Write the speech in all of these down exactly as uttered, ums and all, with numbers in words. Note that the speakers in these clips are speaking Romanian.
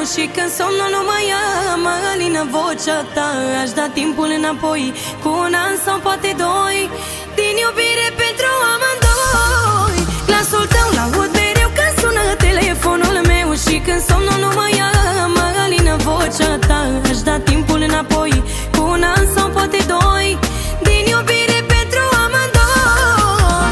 și când somnul nu mai am, mă alină vocea ta. Aș da timpul înapoi cu un an sau poate doi, din iubire pentru amândoi. Glasul tău l-aud mereu când sună telefonul meu, și când somnul nu mai am, mă alină vocea ta. Aș da timpul înapoi cu un an sau poate doi, din iubire pentru amândoi.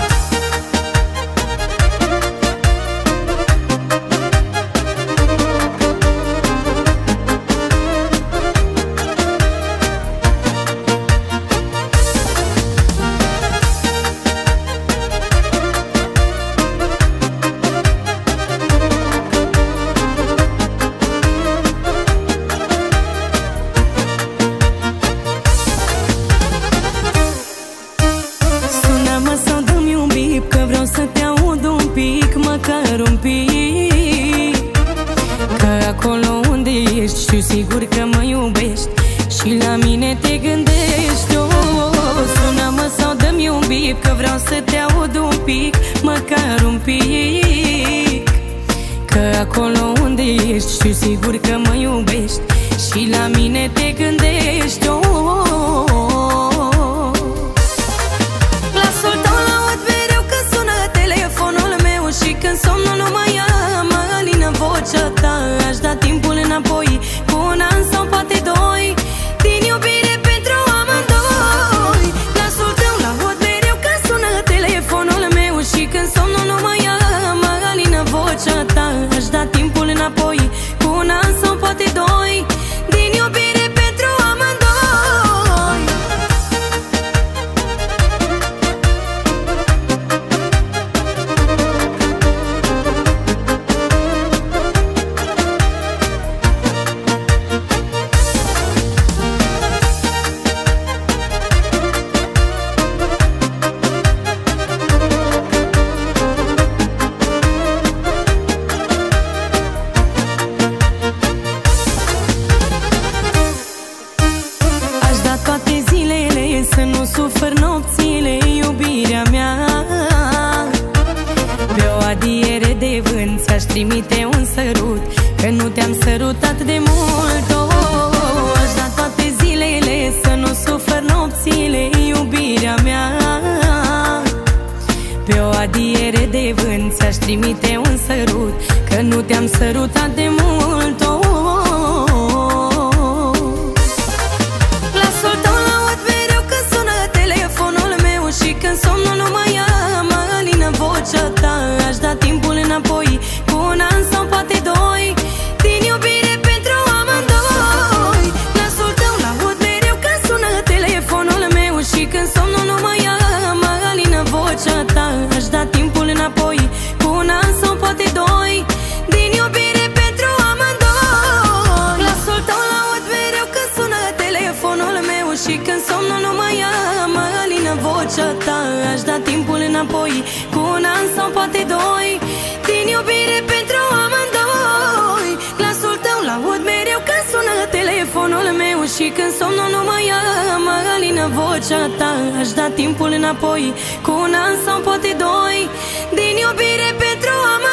Să te aud un pic, măcar un pic, că acolo unde ești știu sigur că mă iubești și la mine te gândești. Oh, sună-mă sau dă-mi un bip, că vreau să te aud un pic, măcar un pic, că acolo unde ești știu sigur că mă iubești și la mine te gândești. Oh, oh, oh, oh. Glasul tău l-aud mereu când sună telefonul meu, și când somnul nu mai am, mă alină vocea ta. Aș da timpul înapoi cu un an sau poate doi, din iubire pentru amândoi. Glasul tău l-aud mereu când sună telefonul meu, și când somnul nu mai am, mă alină vocea ta. Aș da timpul înapoi cu un an sau poate doi, din iubire pentru amândoi. Să nu sufăr nopțile, iubirea mea. Pe o adiere de vânt ți-aș trimite un sărut, că nu te-am sărutat de mult. Oh, aș da toate zilele să nu sufăr nopțile, iubirea mea. Pe o adiere de vânt ți-aș trimite un sărut, că nu te-am sărutat de mult. Oh, oh, oh. Glasul tău l-aud mereu când sună telefonul meu, și când somnul nu mai am, mă alină vocea ta. Aș da timpul înapoi cu un an sau poate doi, din iubire pentru amândoi. Glasul tău l-aud mereu când sună telefonul meu, și când somnul nu mai am, mă alină vocea ta. Aș da timpul înapoi cu un an sau poate doi, din iubire pentru amândoi. Glasul tău l-aud mereu când sună telefonul meu, și când somnul nu mai am, mă alină vocea ta. Aș da timpul înapoi cu un an sau poate doi, din iubire pentru amândoi. Glasul tău l-aud mereu când sună telefonul meu, și când somnul nu mai am, mă alină vocea ta. Aș da timpul înapoi cu un an sau poate doi, din iubire pentru amândoi.